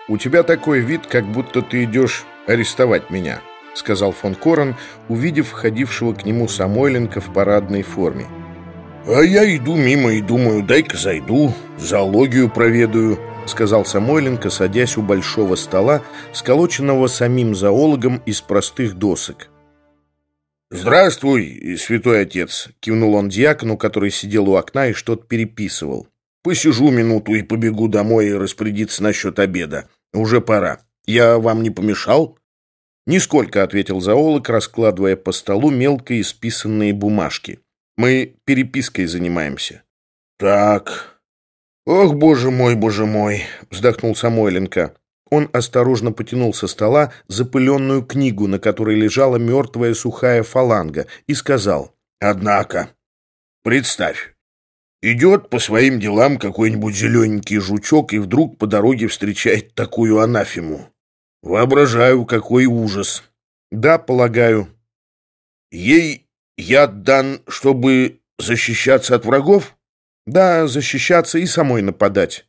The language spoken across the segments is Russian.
«У тебя такой вид, как будто ты идешь арестовать меня», — сказал фон Корен, увидев входившего к нему Самойленко в парадной форме. «А я иду мимо и думаю, дай-ка зайду, зоологию проведаю», — сказал Самойленко, садясь у большого стола, сколоченного самим зоологом из простых досок. «Здравствуй, святой отец», — кивнул он дьякону, который сидел у окна и что-то переписывал. «Посижу минуту и побегу домой и распорядиться насчет обеда. Уже пора. Я вам не помешал?» «Нисколько», — ответил зоолог, раскладывая по столу мелко исписанные бумажки. «Мы перепиской занимаемся». «Так. Ох, боже мой», — вздохнул Самойленко. Он осторожно потянул со стола запыленную книгу, на которой лежала мертвая сухая фаланга, и сказал: «Однако, представь, идет по своим делам какой-нибудь зелененький жучок и вдруг по дороге встречает такую анафему. Воображаю, какой ужас». «Да, полагаю». «Ей яд дан, чтобы защищаться от врагов?» «Да, защищаться и самой нападать».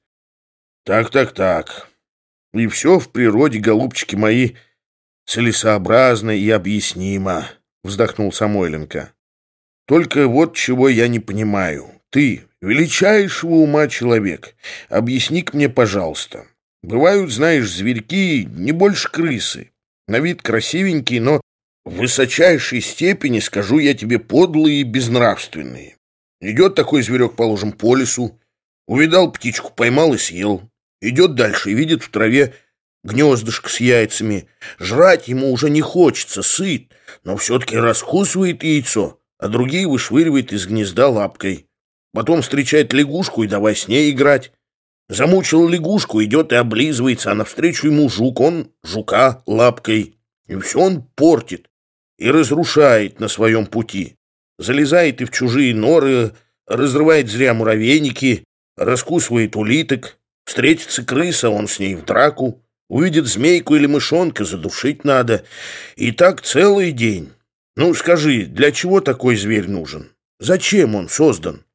«Так. И все в природе, голубчики мои, целесообразно и объяснимо», — вздохнул Самойленко. «Только вот чего я не понимаю. Ты, величайшего ума человек, объясни-ка мне, пожалуйста. Бывают, знаешь, зверьки не больше крысы. На вид красивенькие, но в высочайшей степени, скажу я тебе, подлые и безнравственные. Идет такой зверек, положим, по лесу, увидал птичку, поймал и съел. Идет дальше и видит в траве гнездышко с яйцами. Жрать ему уже не хочется, сыт, но все-таки раскусывает яйцо, а другие вышвыривает из гнезда лапкой. Потом встречает лягушку и давай с ней играть. Замучил лягушку, идет и облизывается, а навстречу ему жук, он жука лапкой. И все он портит и разрушает на своем пути. Залезает и в чужие норы, разрывает зря муравейники, раскусывает улиток. Встретится крыса, он с ней в драку. Увидит змейку или мышонка, задушить надо. И так целый день. Ну, скажи, для чего такой зверь нужен? Зачем он создан?»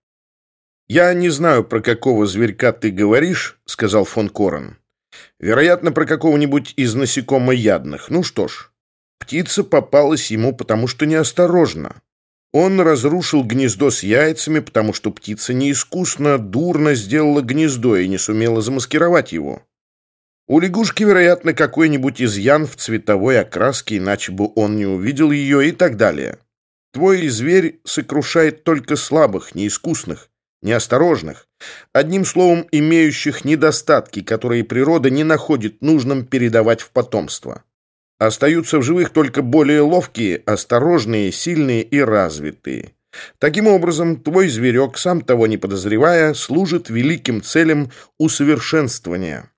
«Я не знаю, про какого зверька ты говоришь», — сказал фон Корен. «Вероятно, про какого-нибудь из насекомоядных. Ну что ж, птица попалась ему, потому что неосторожна. Он разрушил гнездо с яйцами, потому что птица неискусно, дурно сделала гнездо и не сумела замаскировать его. У лягушки, вероятно, какой-нибудь изъян в цветовой окраске, иначе бы он не увидел ее и так далее. Твой зверь сокрушает только слабых, неискусных, неосторожных, одним словом, имеющих недостатки, которые природа не находит нужным передавать в потомство. Остаются в живых только более ловкие, осторожные, сильные и развитые. Таким образом, твой зверек, сам того не подозревая, служит великим целям усовершенствования».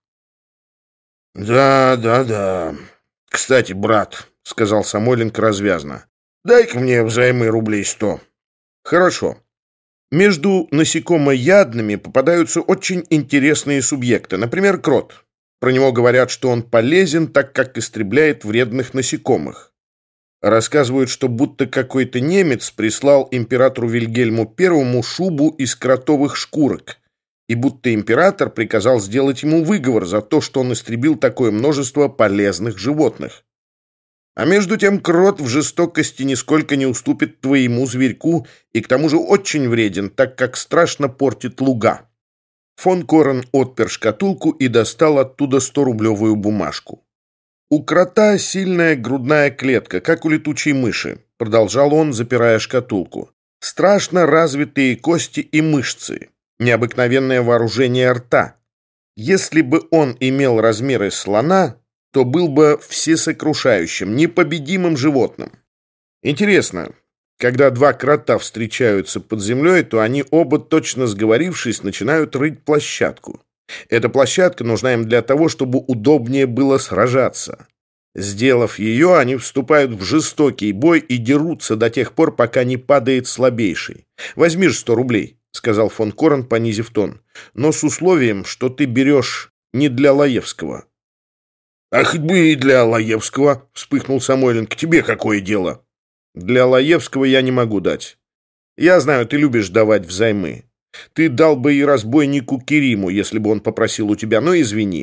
«Да. Кстати, брат», — сказал Самойленко развязно, — «дай-ка мне взаймы рублей 100». «Хорошо. Между насекомоядными попадаются очень интересные субъекты, например, крот. Про него говорят, что он полезен, так как истребляет вредных насекомых. Рассказывают, что будто какой-то немец прислал императору Вильгельму I шубу из кротовых шкурок, и будто император приказал сделать ему выговор за то, что он истребил такое множество полезных животных. А между тем крот в жестокости нисколько не уступит твоему зверьку и к тому же очень вреден, так как страшно портит луга». Фон Корен отпер шкатулку и достал оттуда 100-рублевую бумажку. «У крота сильная грудная клетка, как у летучей мыши», — продолжал он, запирая шкатулку. «Страшно развитые кости и мышцы, необыкновенное вооружение рта. Если бы он имел размеры слона, то был бы всесокрушающим, непобедимым животным. Интересно, когда два крота встречаются под землей, то они оба, точно сговорившись, начинают рыть площадку. Эта площадка нужна им для того, чтобы удобнее было сражаться. Сделав ее, они вступают в жестокий бой и дерутся до тех пор, пока не падает слабейший. Возьми же 100 рублей», — сказал фон Корен, понизив тон, «но с условием, что ты берешь не для Лаевского». «А хоть бы и для Лаевского», — вспыхнул Самойленко, — «тебе какое дело?» «Для Лаевского я не могу дать. Я знаю, ты любишь давать взаймы. Ты дал бы и разбойнику Кериму, если бы он попросил у тебя, но извини.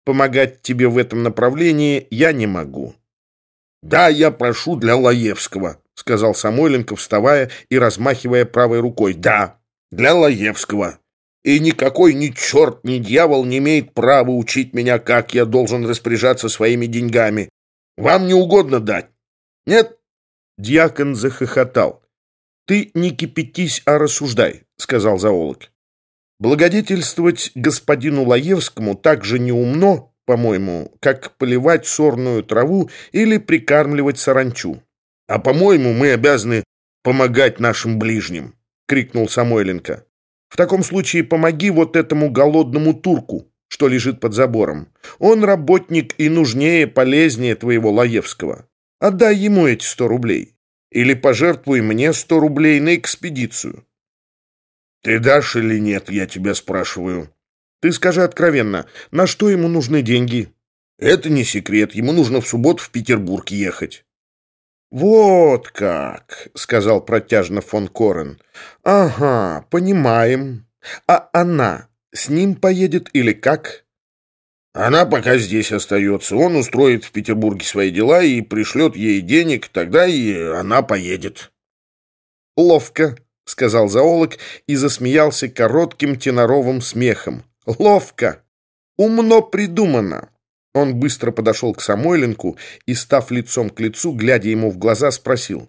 Помогать тебе в этом направлении я не могу». «Да, я прошу для Лаевского», — сказал Самойленко, вставая и размахивая правой рукой. «Да, для Лаевского. И никакой ни черт, ни дьявол не имеет права учить меня, как я должен распоряжаться своими деньгами. Вам не угодно дать? Нет?» Дьякон захохотал. «Ты не кипятись, а рассуждай», — сказал зоолог. «Благодетельствовать господину Лаевскому так же неумно, по-моему, как поливать сорную траву или прикармливать саранчу». «А, по-моему, мы обязаны помогать нашим ближним», — крикнул Самойленко. «В таком случае помоги вот этому голодному турку, что лежит под забором. Он работник и нужнее, полезнее твоего Лаевского. Отдай ему эти 100 рублей. Или пожертвуй мне 100 рублей на экспедицию». «Ты дашь или нет, я тебя спрашиваю?» «Ты скажи откровенно, на что ему нужны деньги?» «Это не секрет, ему нужно в субботу в Петербург ехать». «Вот как», — сказал протяжно фон Корен. «Ага, понимаем. А она с ним поедет или как?» «Она пока здесь остается. Он устроит в Петербурге свои дела и пришлет ей денег, тогда и она поедет». «Ловко», — сказал зоолог и засмеялся коротким теноровым смехом. «Ловко! Умно придумано!» Он быстро подошел к Самойленку и, став лицом к лицу, глядя ему в глаза, спросил: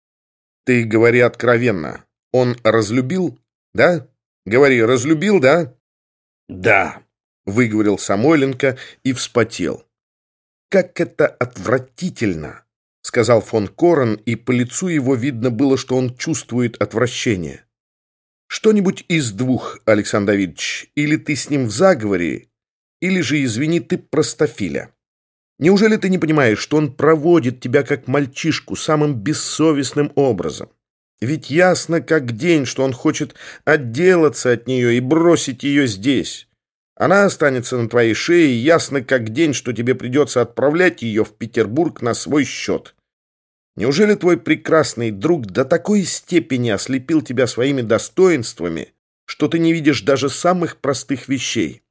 «Ты говори откровенно. Он разлюбил, да? Говори, разлюбил, да?» «Да», — выговорил Самойленко и вспотел. «Как это отвратительно!» — сказал фон Корен, и по лицу его видно было, что он чувствует отвращение. «Что-нибудь из двух, Александр Давидович. Или ты с ним в заговоре, или же, извини, ты простофиля. Неужели ты не понимаешь, что он проводит тебя как мальчишку самым бессовестным образом? Ведь ясно как день, что он хочет отделаться от нее и бросить ее здесь. Она останется на твоей шее, и ясно как день, что тебе придется отправлять ее в Петербург на свой счет. Неужели твой прекрасный друг до такой степени ослепил тебя своими достоинствами, что ты не видишь даже самых простых вещей?»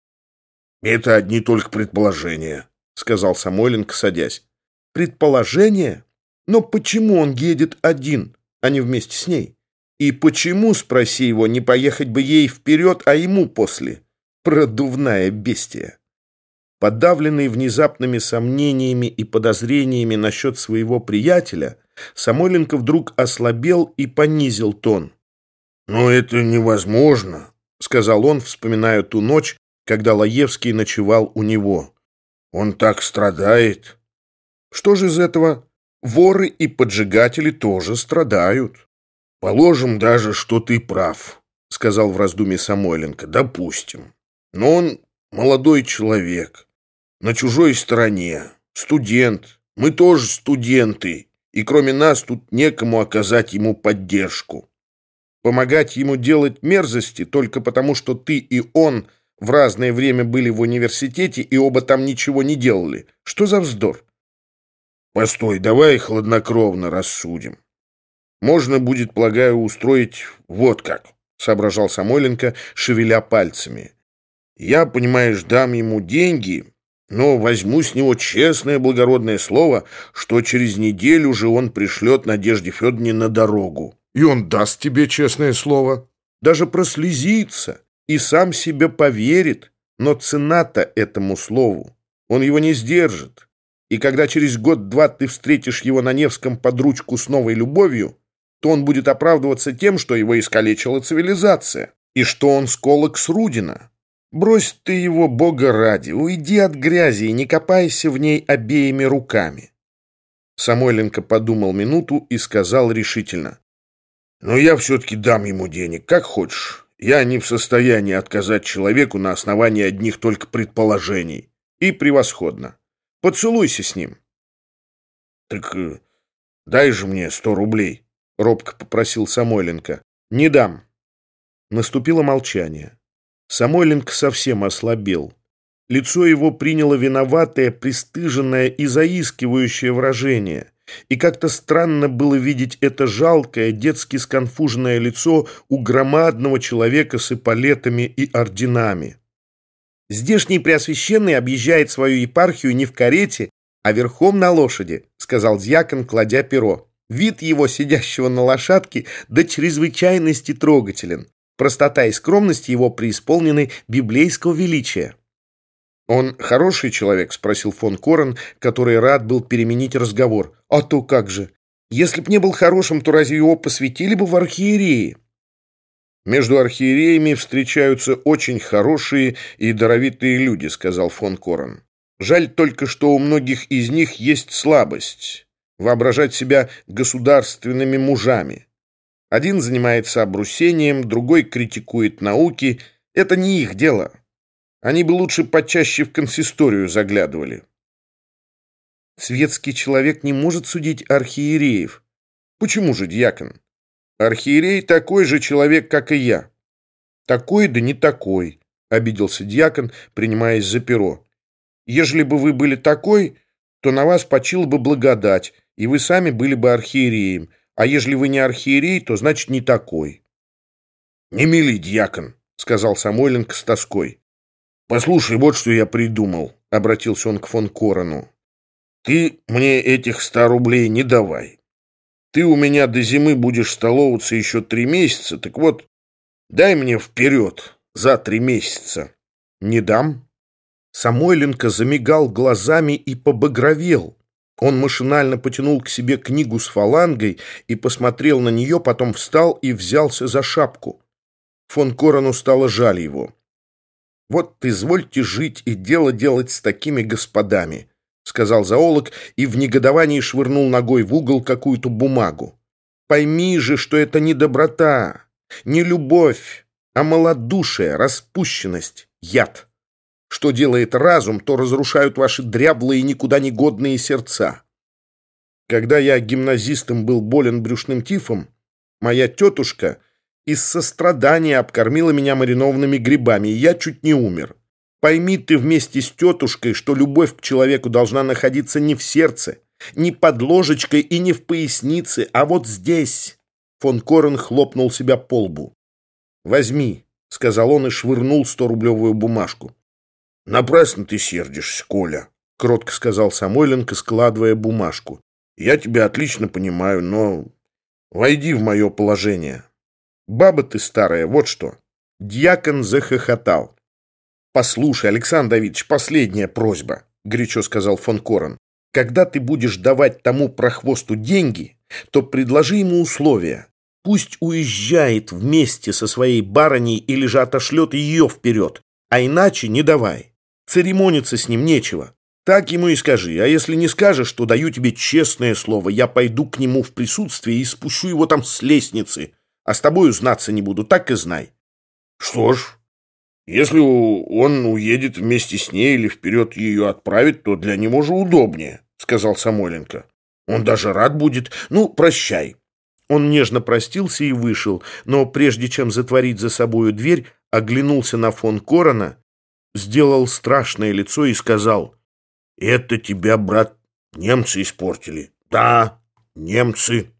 «Это одни только предположения», — сказал Самойленко, садясь. «Предположения? Но почему он едет один, а не вместе с ней? И почему, спроси его, не поехать бы ей вперед, а ему после? Продувная бестия!» Подавленный внезапными сомнениями и подозрениями насчет своего приятеля, Самойленко вдруг ослабел и понизил тон. «Но это невозможно», — сказал он, вспоминая ту ночь, когда Лаевский ночевал у него. «Он так страдает». «Что же из этого? Воры и поджигатели тоже страдают». «Положим даже, что ты прав», — сказал в раздумье Самойленко. «Допустим. Но он молодой человек, на чужой стороне, студент. Мы тоже студенты, и кроме нас тут некому оказать ему поддержку. Помогать ему делать мерзости только потому, что ты и он в разное время были в университете и оба там ничего не делали. Что за вздор?» «Постой, давай хладнокровно рассудим. Можно будет, полагаю, устроить вот как», — соображал Самойленко, шевеля пальцами. «Я, понимаешь, дам ему деньги, но возьму с него честное благородное слово, что через неделю же он пришлет Надежде Федоровне на дорогу». «И он даст тебе честное слово, даже прослезится и сам себе поверит, но цена-то этому слову. Он его не сдержит. И когда через год-два ты встретишь его на Невском под ручку с новой любовью, то он будет оправдываться тем, что его искалечила цивилизация, и что он сколок с Рудина. Брось ты его, Бога ради, уйди от грязи и не копайся в ней обеими руками». Самойленко подумал минуту и сказал решительно: «Но я все-таки дам ему денег, как хочешь. Я не в состоянии отказать человеку на основании одних только предположений». «И превосходно. Поцелуйся с ним». «Так дай же мне 100 рублей», — робко попросил Самойленко. «Не дам». Наступило молчание. Самойленко совсем ослабел. Лицо его приняло виноватое, пристыженное и заискивающее выражение. И как-то странно было видеть это жалкое, детски сконфуженное лицо у громадного человека с эполетами и орденами. «Здешний Преосвященный объезжает свою епархию не в карете, а верхом на лошади», — сказал дьякон, кладя перо. «Вид его, сидящего на лошадке, до чрезвычайности трогателен. Простота и скромность его преисполнены библейского величия». «Он хороший человек?» — спросил фон Корен, который рад был переменить разговор. «А то как же! Если б не был хорошим, то разве его посвятили бы в архиереи?» «Между архиереями встречаются очень хорошие и даровитые люди», — сказал фон Корен. «Жаль только, что у многих из них есть слабость — воображать себя государственными мужами. Один занимается обрусением, другой критикует науки. Это не их дело. Они бы лучше почаще в консисторию заглядывали». «Светский человек не может судить архиереев». «Почему же, дьякон? Архиерей такой же человек, как и я». «Такой да не такой», — обиделся дьякон, принимаясь за перо. «Ежели бы вы были такой, то на вас почила бы благодать, и вы сами были бы архиереем, а ежели вы не архиерей, то значит не такой». «Не мили, дьякон», — сказал Самойленко с тоской. «Послушай, вот что я придумал», — обратился он к фон Корену. «Ты мне этих 100 рублей не давай. Ты у меня до зимы будешь столоваться еще 3 месяца, так вот, дай мне вперед за 3 месяца». «Не дам». Самойленко замигал глазами и побагровел. Он машинально потянул к себе книгу с фалангой и посмотрел на нее, потом встал и взялся за шапку. Фон Корену стало жаль его. «Вот извольте жить и дело делать с такими господами», — сказал зоолог и в негодовании швырнул ногой в угол какую-то бумагу. «Пойми же, что это не доброта, не любовь, а малодушие, распущенность, яд. Что делает разум, то разрушают ваши дряблые, никуда не годные сердца. Когда я гимназистом был болен брюшным тифом, моя тетушка из сострадания обкормила меня маринованными грибами, и я чуть не умер. Пойми ты вместе с тетушкой, что любовь к человеку должна находиться не в сердце, не под ложечкой и не в пояснице, а вот здесь». Фон Корен хлопнул себя по лбу. «Возьми», — сказал он и швырнул 100-рублевую бумажку. «Напрасно ты сердишься, Коля», — кротко сказал Самойленко, складывая бумажку. «Я тебя отлично понимаю, но войди в мое положение. Баба ты старая, вот что». Дьякон захохотал. «Послушай, Александр Давидович, последняя просьба», — горячо сказал фон Корен. «Когда ты будешь давать тому прохвосту деньги, то предложи ему условия. Пусть уезжает вместе со своей барыней или же отошлет ее вперед, а иначе не давай. Церемониться с ним нечего. Так ему и скажи, а если не скажешь, то даю тебе честное слово, я пойду к нему в присутствие и спущу его там с лестницы, а с тобою знаться не буду, так и знай». «Что ж, если он уедет вместе с ней или вперед ее отправит, то для него же удобнее», — сказал Самойленко. «Он даже рад будет. Ну, прощай». Он нежно простился и вышел, но прежде чем затворить за собою дверь, оглянулся на фон Корена, сделал страшное лицо и сказал: «Это тебя, брат, немцы испортили». «Да, немцы».